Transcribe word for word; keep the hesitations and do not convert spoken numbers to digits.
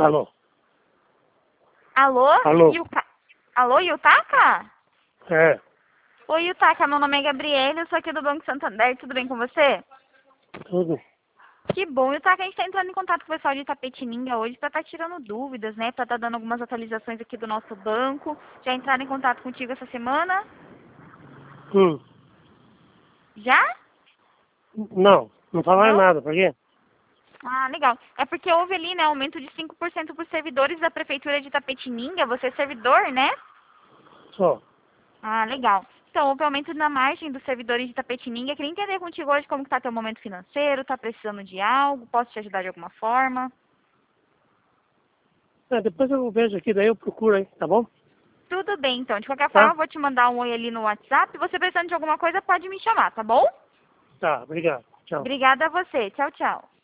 Alô? Alô? Alô? Yuta... Alô, Yutaka? É, Oi, Yutaka, meu nome é Gabriela, eu sou aqui do Banco Santander, tudo bem com você? tudo. Que bom, Yutaka, a gente tá entrando em contato com o pessoal de Itapetininga hoje pra tá tirando dúvidas, né? Pra tá dando algumas atualizações aqui do nosso banco. Já entraram em contato contigo essa semana? Hum. Já? Não, não falaram Não? nada, por quê? Ah, legal. É porque houve ali, né, aumento de cinco por cento para os servidores da Prefeitura de Itapetininga. Você é servidor, né? Só. Ah, legal. Então, houve aumento na margem dos servidores de Itapetininga. Queria entender contigo hoje como que tá teu momento financeiro, tá precisando de algo, posso te ajudar de alguma forma? É, depois eu vejo aqui, daí eu procuro aí, tá bom? Tudo bem, então. De qualquer forma, Tá? eu vou te mandar um oi ali no WhatsApp. Você precisando de alguma coisa, pode me chamar, tá bom? Tá, obrigado. Tchau. Obrigada a você. Tchau, tchau.